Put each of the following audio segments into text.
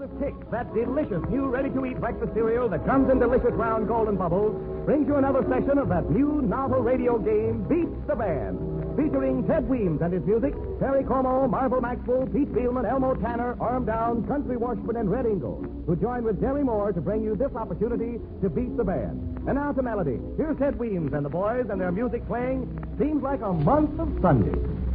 Kix, that delicious new ready-to-eat breakfast cereal that comes in delicious round golden bubbles, brings you another session of that new novel radio game, Beat the Band, featuring Ted Weems and his music, Terry Como, Marvel Maxwell, Pete Spielman, Elmo Tanner, Arm Down, Country Washburn, and Red Ingle, who join with Jerry Moore to bring you this opportunity to beat the band. And now to Melody. Here's Ted Weems and the boys and their music playing Seems Like a Month of Sunday.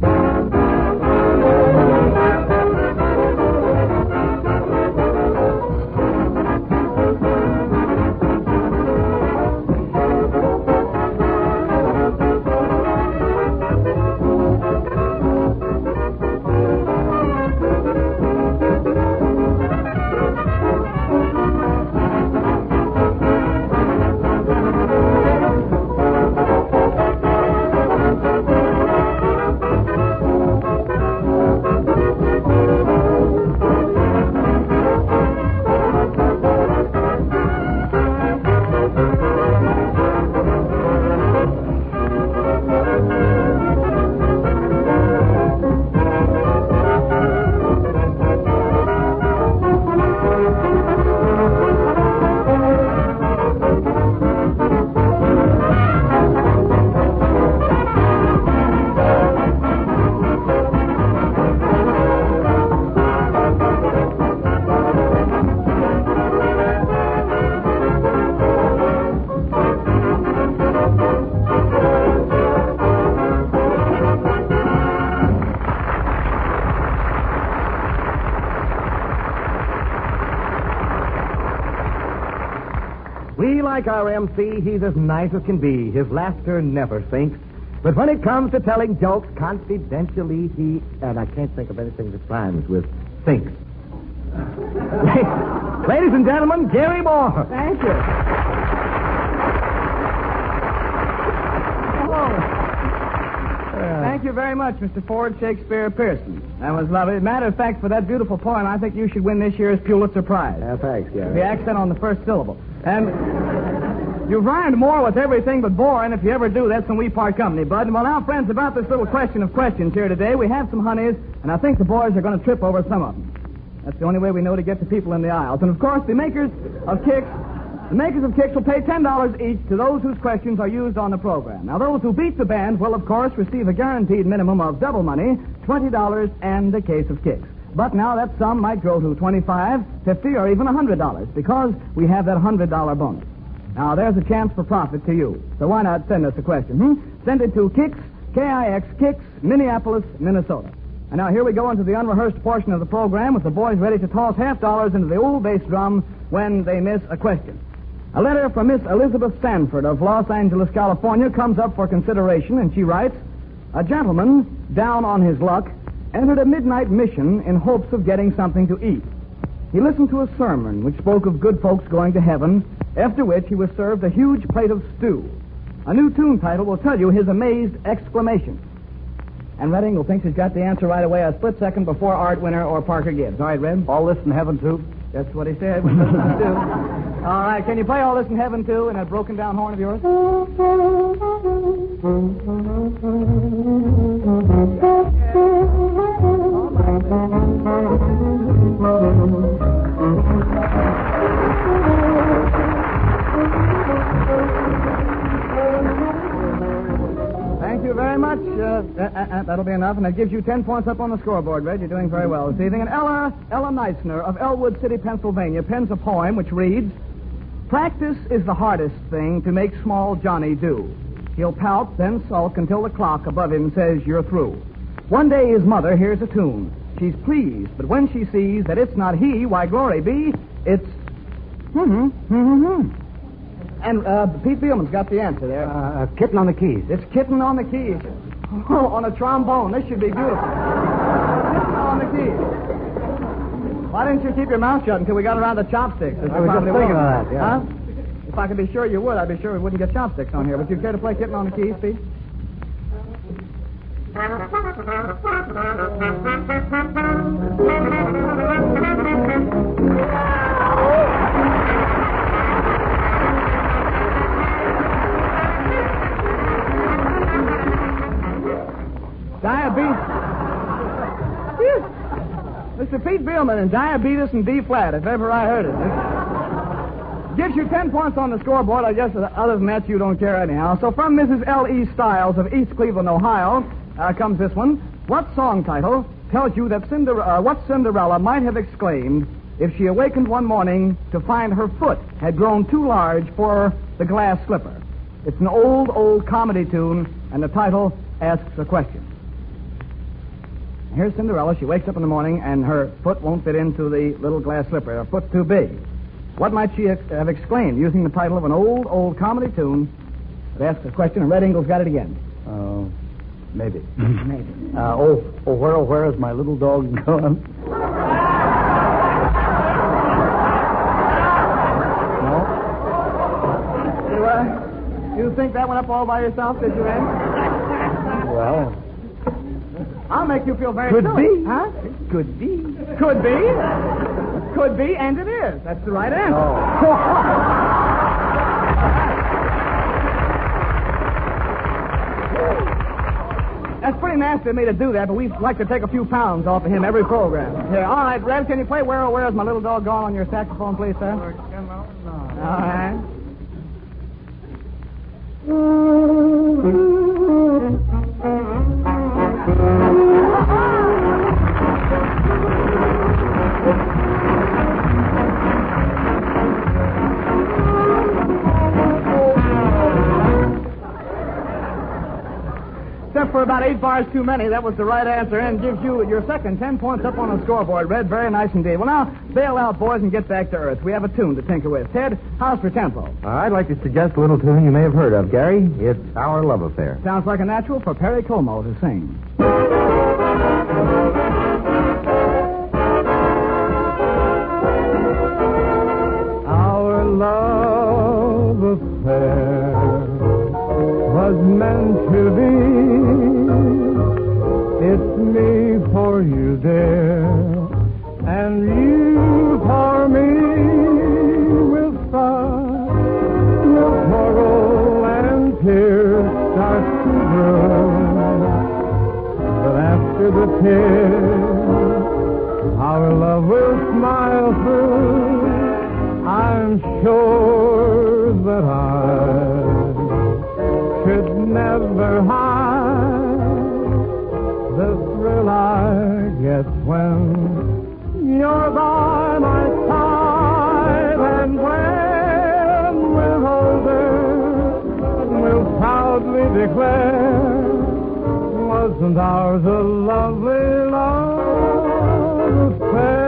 We like our MC. He's as nice as can be. His laughter never sinks. But when it comes to telling jokes confidentially, and I can't think of anything that rhymes with sinks. Ladies and gentlemen, Gary Moore. Thank you. Thank you very much, Mr. Ford Shakespeare Pearson. That was lovely. Matter of fact, for that beautiful poem, I think you should win this year's Pulitzer Prize. Thanks, Gary. The accent on the first syllable. And you've rhymed more with everything but boring. If you ever do, that's when we part company, bud. Well, now, friends, about this little question of questions here today, we have some honeys, and I think the boys are going to trip over some of them. That's the only way we know to get the people in the aisles. And, of course, the makers of Kix will pay $10 each to those whose questions are used on the program. Now, those who beat the band will, of course, receive a guaranteed minimum of double money, $20 and a case of Kix. But now that sum might grow to $25, $50, or even $100 because we have that $100 bonus. Now, there's a chance for profit to you. So why not send us a question? Send it to Kix, K-I-X, Kix, Minneapolis, Minnesota. And now here we go into the unrehearsed portion of the program with the boys ready to toss $half into the old bass drum when they miss a question. A letter from Miss Elizabeth Sanford of Los Angeles, California comes up for consideration, and she writes, a gentleman, down on his luck, entered a midnight mission in hopes of getting something to eat. He listened to a sermon which spoke of good folks going to heaven, after which he was served a huge plate of stew. A new tune title will tell you his amazed exclamation. And Red Ingle thinks he's got the answer right away, a split second before Art Winner or Parker Gibbs. All right, Red? All this in heaven, too? That's what he said. All right, can you play All This in Heaven, too, in that broken down horn of yours? Thank you very much. That'll be enough, and that gives you 10 points up on the scoreboard, Red. You're doing very well this evening. And Ella Neisner of Elwood City, Pennsylvania, pens a poem which reads, practice is the hardest thing to make small Johnny do. He'll pout, then sulk until the clock above him says you're through. One day his mother hears a tune. She's pleased, but when she sees that it's not he, why, glory be, it's And Pete Spielman's got the answer there. Kitten on the keys. It's Kitten on the Keys. Oh, on a trombone. This should be beautiful. Kitten on the Keys. Why didn't you keep your mouth shut until we got around the chopsticks? I was just thinking of that, yeah. Huh? If I could be sure you would, I'd be sure we wouldn't get chopsticks on here. Would you care to play Kitten on the Keys, Pete? Mr. Pete Beelman and diabetes and D flat, if ever I heard it. Gives you 10 points on the scoreboard. I guess other than that, you don't care anyhow. So from Mrs. L.E. Stiles of East Cleveland, Ohio, comes this one. What song title tells you that what Cinderella might have exclaimed if she awakened one morning to find her foot had grown too large for the glass slipper? It's an old comedy tune, and the title asks a question. Here's Cinderella. She wakes up in the morning, and her foot won't fit into the little glass slipper. Her foot's too big. What might she have exclaimed using the title of an old comedy tune that asks a question, and Red Ingle's got it again. Maybe. Maybe. Where is my little dog gone? No? You think that went up all by yourself, did you, Ed? Well, I'll make you feel very could silly. be. Huh? Could be. Could be. Could be, and it is. That's the right answer. That's pretty nasty of me to do that, but we'd like to take a few pounds off of him every program. Yeah, all right, Red, can you play Where's My Little Dog Gone on your saxophone, please, sir? All right. Except for about 8 bars too many, that was the right answer, and gives you your second 10 points up on the scoreboard, Red. Very nice indeed. Well, now, bail out, boys, and get back to earth. We have a tune to tinker with. Ted, how's for tempo? I'd like to suggest a little tune you may have heard of, Gary. It's Our Love Affair. Sounds like a natural for Perry Como to sing. Our love affair was meant to be. It's me for you, dear, and you for me. With sorrow and tears start to bloom, but after the tears, our love will smile through. I'm sure that I could never hide the thrill I get when you're by my side. And when we're older, we'll proudly declare, wasn't ours a lovely love affair?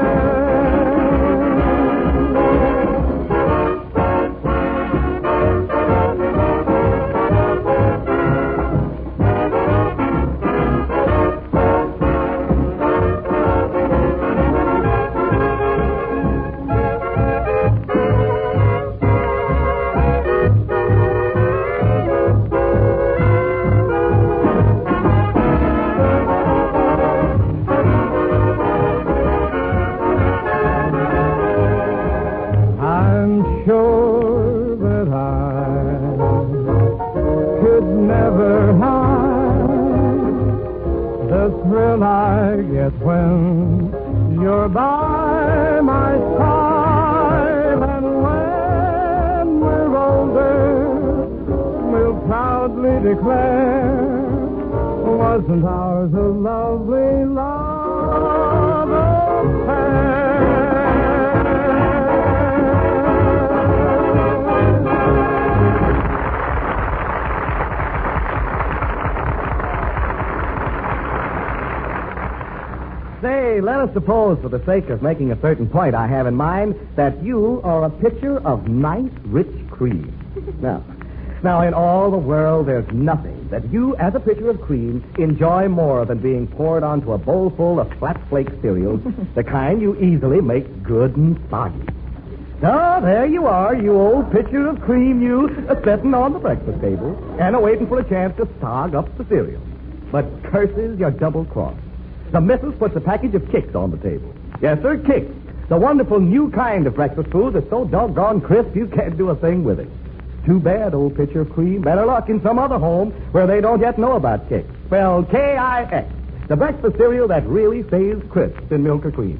When you're by my side, and when we're older, we'll proudly declare, wasn't ours a lovely love affair? Say, let us suppose, for the sake of making a certain point I have in mind, that you are a pitcher of nice, rich cream. Now, in all the world, there's nothing that you, as a pitcher of cream, enjoy more than being poured onto a bowl full of flat flake cereals, the kind you easily make good and soggy. So, there you are, you old pitcher of cream, you, sitting on the breakfast table and waiting for a chance to stog up the cereal. But curses your double-cross. The missus puts a package of Kicks on the table. Yes, sir, Kicks. The wonderful new kind of breakfast food that's so doggone crisp you can't do a thing with it. Too bad, old pitcher of cream. Better luck in some other home where they don't yet know about Kicks. Spelled K-I-X. the breakfast cereal that really stays crisp in milk or cream.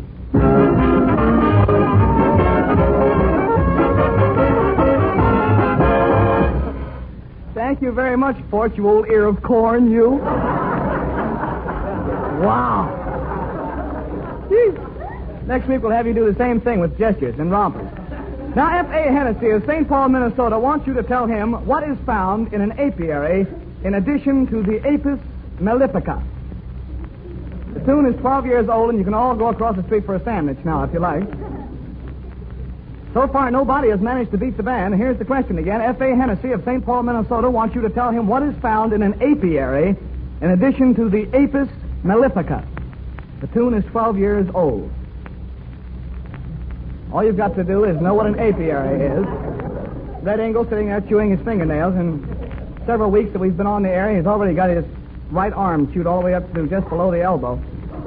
Thank you very much, Fort, you old ear of corn, you. Wow. Jeez. Next week we'll have you do the same thing with gestures and rompers. Now, F.A. Hennessy of St. Paul, Minnesota, wants you to tell him what is found in an apiary in addition to the Apis mellifica. The tune is 12 years old, and you can all go across the street for a sandwich now, if you like. So far, nobody has managed to beat the band. Here's the question again. F.A. Hennessy of St. Paul, Minnesota, wants you to tell him what is found in an apiary in addition to the Apis mellifica. The tune is 12 years old. All you've got to do is know what an apiary is. Red Engel sitting there chewing his fingernails, and several weeks that we've been on the air, he's already got his right arm chewed all the way up to just below the elbow.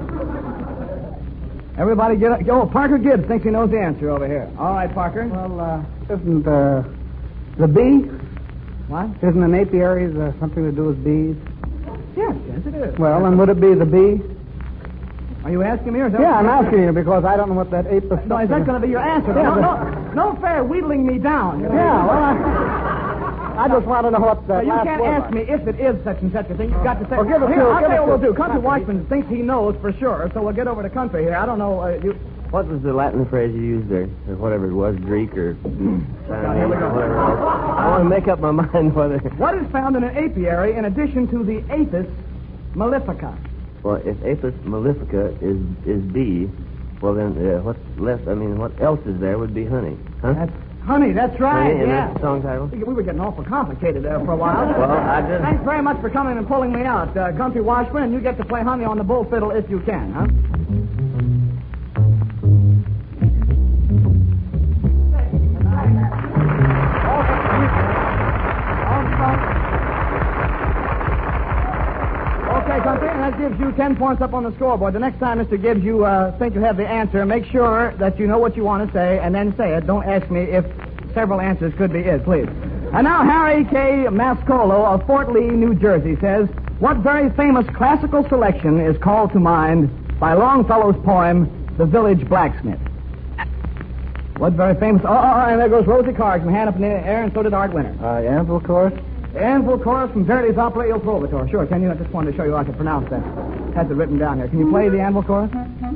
Everybody get up. Oh, Parker Gibbs thinks he knows the answer over here. All right, Parker. Well, isn't the bee? What? Isn't an apiary something to do with bees? Yes, it is. Well, and would it be the bee? Are you asking me or is that... Yeah, I'm asking you because I don't know what that apis... No, is that going to be your answer? Yeah, No fair wheedling me down. Yeah, well, I just want to know what that you last can't word ask me if it is such and such a thing. You've got to say... Well, give it Here, to- I'll give tell you it what we'll to- do. Country Watchman thinks he knows for sure, so we'll get over to country here. I don't know... What was the Latin phrase you used there? Or whatever it was, Greek or Chinese Here we go. or whatever else. I want to make up my mind whether... What is found in an apiary in addition to the Apis mellifica? Well, if Apis mellifica is bee, well then what's left, what else is there would be honey. Huh? Honey, that's right, Honey, and yeah. that's the song title? We were getting awful complicated there for a while. Well, I just... Thanks very much for coming and pulling me out. Country Watchman, and you get to play Honey on the bull fiddle if you can, huh? Okay, Country, and that gives you 10 points up on the scoreboard. The next time, Mr. Gibbs, you think you have the answer, make sure that you know what you want to say, and then say it. Don't ask me if several answers could be it, please. And now, Harry K. Mascolo of Fort Lee, New Jersey, says, what very famous classical selection is called to mind by Longfellow's poem, The Village Blacksmith? What very famous... Oh, and there goes Rosie Carr, some hand up in the air, and so did Art Winter. Anvil chorus? The Anvil Chorus from Verdi's opera Il Trovatore. Sure, can you? I just wanted to show you how I could pronounce that. Has it written down here. Can you play the Anvil Chorus?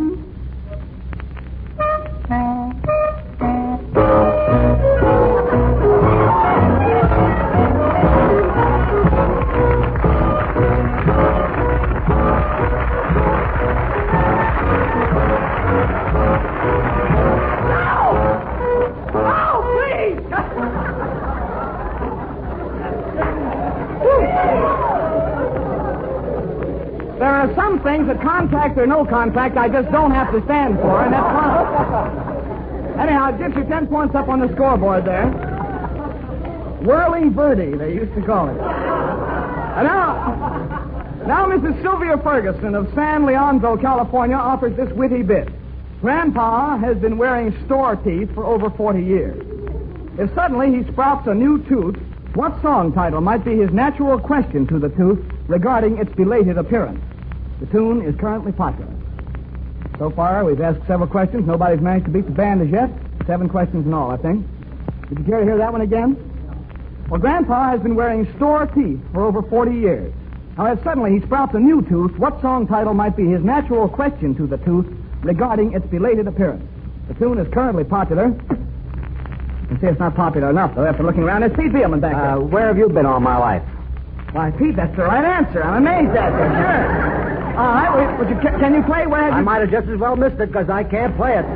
There are some things that contact or no contact I just don't have to stand for, and that's fine. Anyhow, it gives you 10 points up on the scoreboard there. Whirling Verdi, they used to call it. And now Mrs. Sylvia Ferguson of San Leandro, California, offers this witty bit. Grandpa has been wearing store teeth for over 40 years. If suddenly he sprouts a new tooth, what song title might be his natural question to the tooth regarding its belated appearance? The tune is currently popular. So far, we've asked several questions. Nobody's managed to beat the band as yet. 7 questions in all, I think. Did you care to hear that one again? Well, Grandpa has been wearing store teeth for over 40 years. Now, if suddenly he sprouts a new tooth, what song title might be his natural question to the tooth regarding its belated appearance? The tune is currently popular. You can see it's not popular enough, though, after looking around. There's Pete Beelman back there. Where have you been all my life? Why, Pete, that's the right answer. I'm amazed at you. Sure. All right, can you play? Where have you... I might have just as well missed it because I can't play it.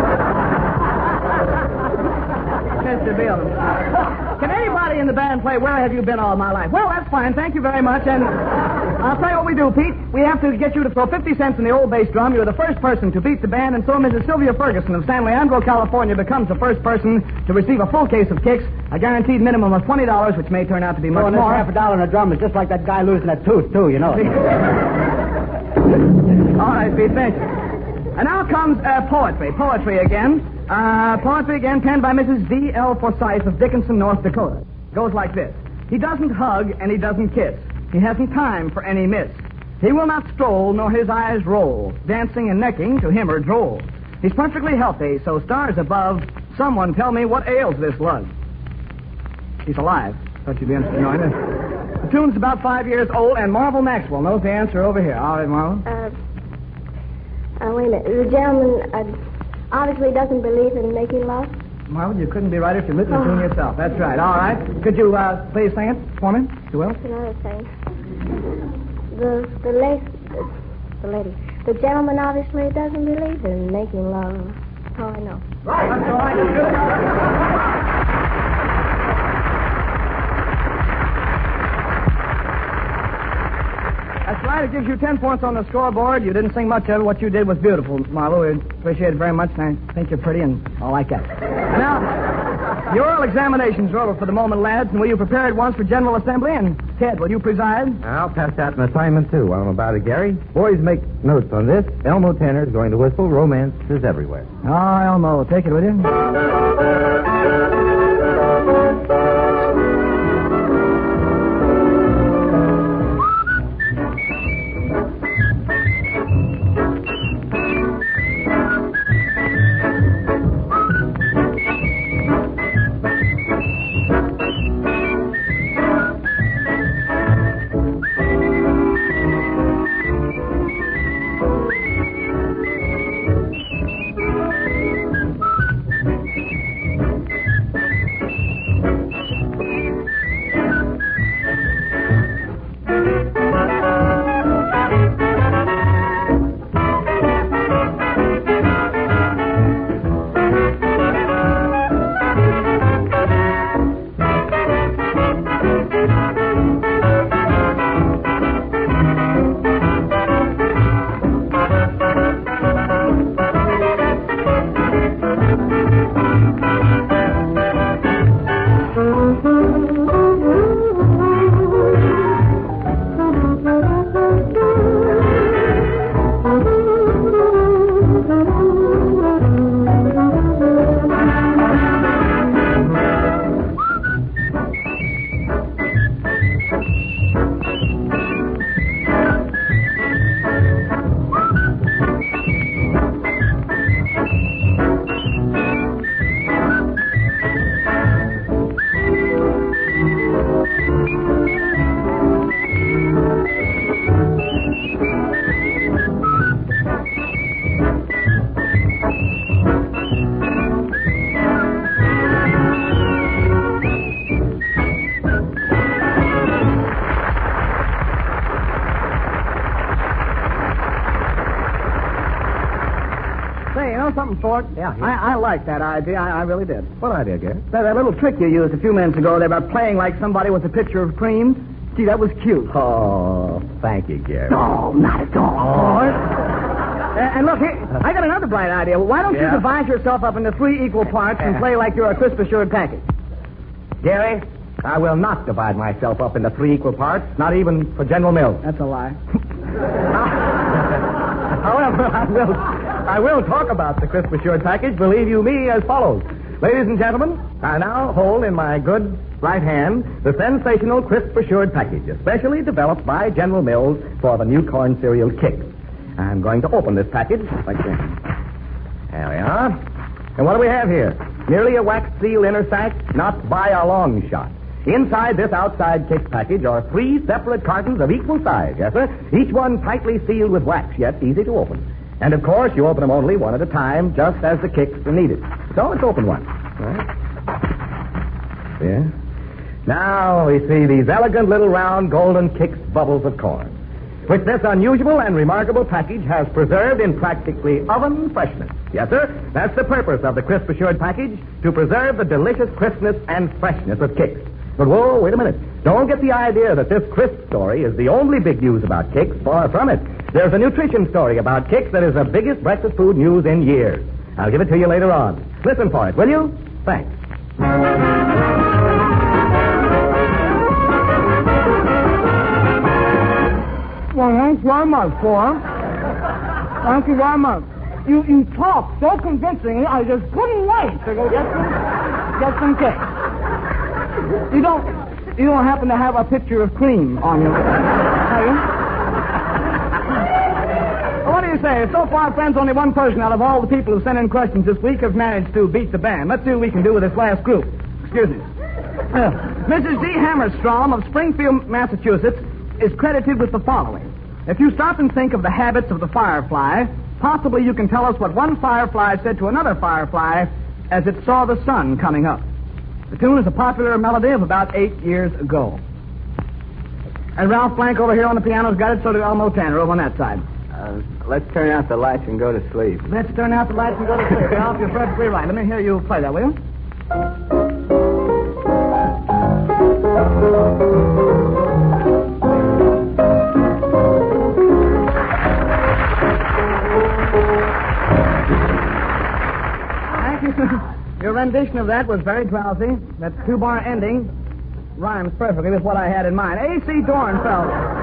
Mr. Beelman. Can anybody in the band play Where Have You Been All My Life? Well, that's fine. Thank you very much. And I'll tell you what we do, Pete. We have to get you to throw 50 cents in the old bass drum. You're the first person to beat the band, and so Mrs. Sylvia Ferguson of San Leandro, California, becomes the first person to receive a full case of kicks, a guaranteed minimum of $20, which may turn out to be much and more. half $1 in a drum is just like that guy losing that tooth, too, you know. All right, Pete, thank you. And now comes poetry. Poetry again, penned by Mrs. D.L. Forsyth of Dickinson, North Dakota. Goes like this. He doesn't hug and he doesn't kiss. He hasn't time for any miss. He will not stroll, nor his eyes roll. Dancing and necking to him are droll. He's perfectly healthy, so stars above, someone tell me what ails this lug. He's alive. Thought you'd be interested in knowing this. The tune's about 5 years old, and Marvel Maxwell knows the answer over here. All right, Marvel? Wait a minute. The gentleman obviously doesn't believe in making love. Marvel, you couldn't be right if you listened to the tune yourself. That's right. All right. Could you please sing it for me, if you will? What's another thing? The lady. The gentleman obviously doesn't believe in making love. That's all I know. Right. That's all right. That's right. It gives you 10 points on the scoreboard. You didn't sing much of it. What you did was beautiful, Marlo. We appreciate it very much, and I think you're pretty and all like that. Now, your oral examinations are over for the moment, lads, and will you prepare at once for General Assembly? And, Ted, will you preside? I'll pass out an assignment, too, while I'm about it, Gary. Boys, make notes on this. Elmo Tanner is going to whistle Romance is Everywhere. Oh, Elmo, take it with you. Something, Ford? Yeah. I like that idea. I really did. What idea, Gary? That little trick you used a few minutes ago there about playing like somebody with a pitcher of cream. Gee, that was cute. Oh, thank you, Gary. No, not at all. And look, here, I got another bright idea. Why don't you divide yourself up into 3 equal parts and play like you're a crisp-assured package? Gary, I will not divide myself up into 3 equal parts, not even for General Mills. That's a lie. However, I will talk about the crisp assured package, believe you me, as follows. Ladies and gentlemen, I now hold in my good right hand the sensational crisp assured package, especially developed by General Mills for the new corn cereal Kix. I'm going to open this package like this. There we are. And what do we have here? Merely a wax seal inner sack, not by a long shot. Inside this outside Kix package are 3 separate cartons of equal size, yes, sir? Each one tightly sealed with wax, yet easy to open. And, of course, you open them only one at a time, just as the Kix are needed. So let's open one. Right. Yeah. Now we see these elegant little round golden Kix bubbles of corn, which this unusual and remarkable package has preserved in practically oven freshness. Yes, sir. That's the purpose of the Crisp Assured package, to preserve the delicious crispness and freshness of Kix. But, whoa, wait a minute. Don't get the idea that this crisp story is the only big news about Kix. Far from it. There's a nutrition story about Kix that is the biggest breakfast food news in years. I'll give it to you later on. Listen for it, will you? Thanks. Well, thanks very much, Cora. Thank you very much. You talk so convincingly, I just couldn't wait to go get some Kix. You don't happen to have a pitcher of cream on you, have you? Okay, so far, friends, only one person out of all the people who sent in questions this week have managed to beat the band. Let's see what we can do with this last group. Excuse me. Mrs. D. Hammerstrom of Springfield, Massachusetts, is credited with the following. If you stop and think of the habits of the firefly, possibly you can tell us what one firefly said to another firefly as it saw the sun coming up. The tune is a popular melody of about 8 years ago. And Ralph Blank over here on the piano's got it, so did Elmo Tanner over on that side. Let's turn out the lights and go to sleep. Let's turn out the lights and go to sleep. Ralph, you're perfectly right. Let me hear you play that, will you? Thank you. Your rendition of that was very drowsy. That two-bar ending rhymes perfectly with what I had in mind. A.C. Dornfeld.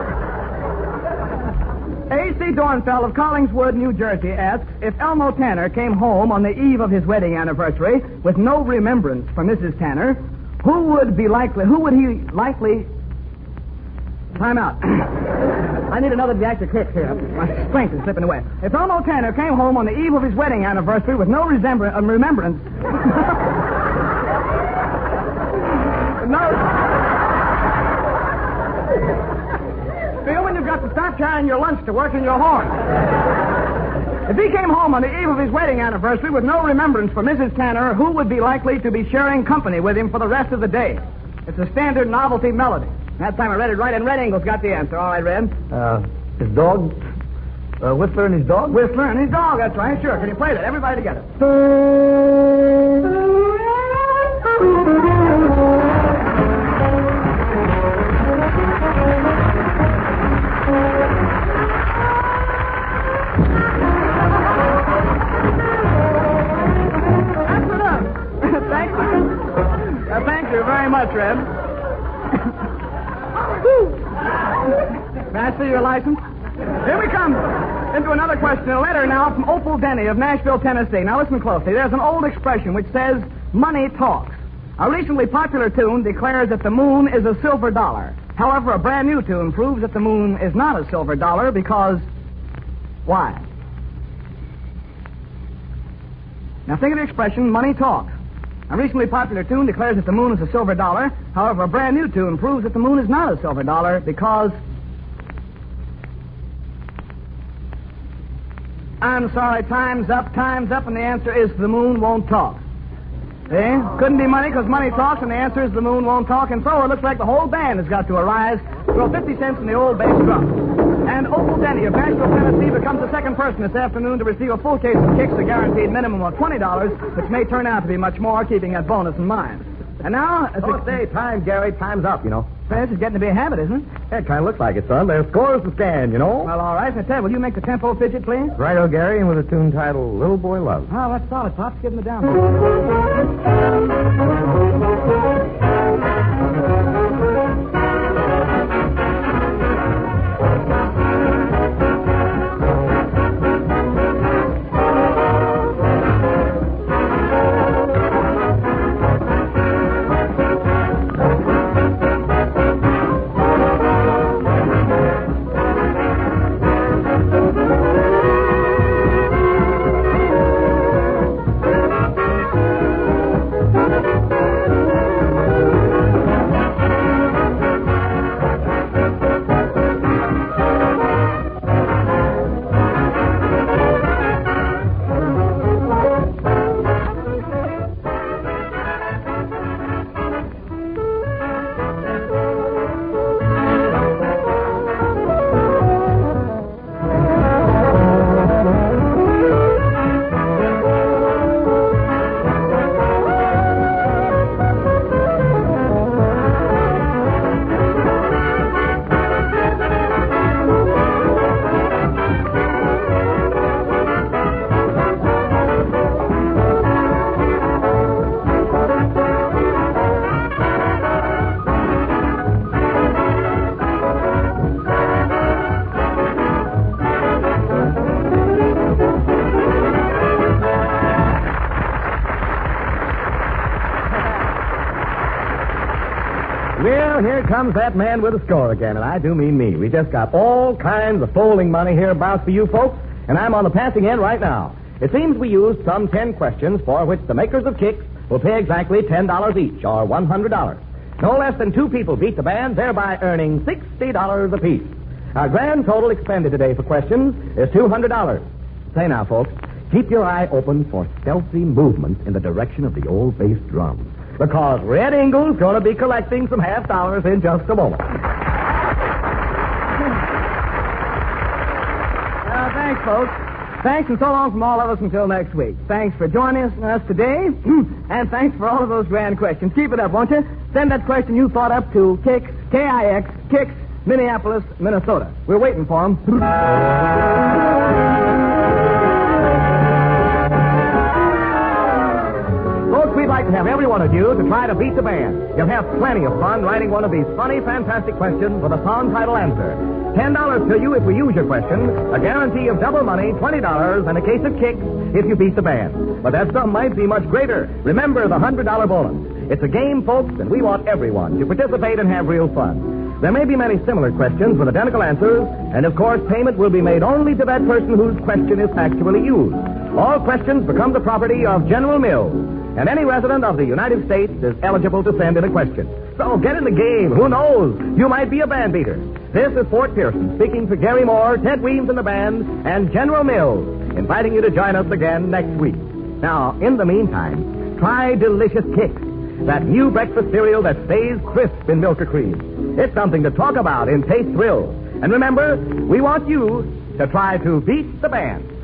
A.C. Dornfeld of Collingswood, New Jersey asks, if Elmo Tanner came home on the eve of his wedding anniversary with no remembrance for Mrs. Tanner, who would he likely... Time out. I need another extra kick here. My strength is slipping away. If Elmo Tanner came home on the eve of his wedding anniversary with no remembrance... Phil, when you've got to stop carrying your lunch to work in your horn. If he came home on the eve of his wedding anniversary with no remembrance for Mrs. Tanner, who would be likely to be sharing company with him for the rest of the day? It's a standard novelty melody. That time I read it right, and Red Ingles got the answer. All right, Red. His dog? Whistler and his dog? Whistler and his dog, that's right. Sure. Can you play that? Everybody together. Thank you very much, Red. May I see your license? Here we come into another question. A letter now from Opal Denny of Nashville, Tennessee. Now listen closely. There's an old expression which says, money talks. A recently popular tune declares that the moon is a silver dollar. However, a brand new tune proves that the moon is not a silver dollar because... Why? Now think of the expression, money talks. A recently popular tune declares that the moon is a silver dollar. However, a brand new tune proves that the moon is not a silver dollar because... I'm sorry, time's up, and the answer is the moon won't talk. See? Couldn't be money because money talks, and the answer is the moon won't talk, and so it looks like the whole band has got to arise, throw 50 cents in the old bass drum. And Opal Denny of Nashville, Tennessee becomes the second person this afternoon to receive a full case of kicks, a guaranteed minimum of $20, which may turn out to be much more, keeping that bonus in mind. And now... Don't say time, Gary. Time's up, you know. This is getting to be a habit, isn't it? It kind of looks like it, son. There's scores to scan, you know. Well, all right. Now, Ted, will you make the tempo fidget, please? Righto, Gary, and with a tune titled Little Boy Love. Oh, that's solid, Pops. Give him the down. Well, here comes that man with a score again, and I do mean me. We just got all kinds of folding money hereabouts for you folks, and I'm on the passing end right now. It seems we used some 10 questions for which the makers of Kicks will pay exactly $10 each, or $100. No less than 2 people beat the band, thereby earning $60 apiece. Our grand total expended today for questions is $200. Say now, folks, keep your eye open for stealthy movements in the direction of the old bass drum, because Red Ingle's going to be collecting some half dollars in just a moment. Thanks, folks. Thanks and so long from all of us until next week. Thanks for joining us today, and thanks for all of those grand questions. Keep it up, won't you? Send that question you thought up to Kicks, K-I-X, Kicks, Minneapolis, Minnesota. We're waiting for them. Folks, we'd like to have every one of you to try to beat the band. You'll have plenty of fun writing one of these funny, fantastic questions with a song title answer. $10 to you if we use your question, a guarantee of double money, $20, and a case of Kicks if you beat the band. But that sum might be much greater. Remember the $100 bonus. It's a game, folks, and we want everyone to participate and have real fun. There may be many similar questions with identical answers, and of course payment will be made only to that person whose question is actually used. All questions become the property of General Mills, and any resident of the United States is eligible to send in a question. So get in the game. Who knows? You might be a band beater. This is Fort Pearson speaking for Gary Moore, Ted Weems and the band, and General Mills, inviting you to join us again next week. Now, in the meantime, try Delicious Kicks, that new breakfast cereal that stays crisp in milk or cream. It's something to talk about in Taste Thrill. And remember, we want you to try to beat the band.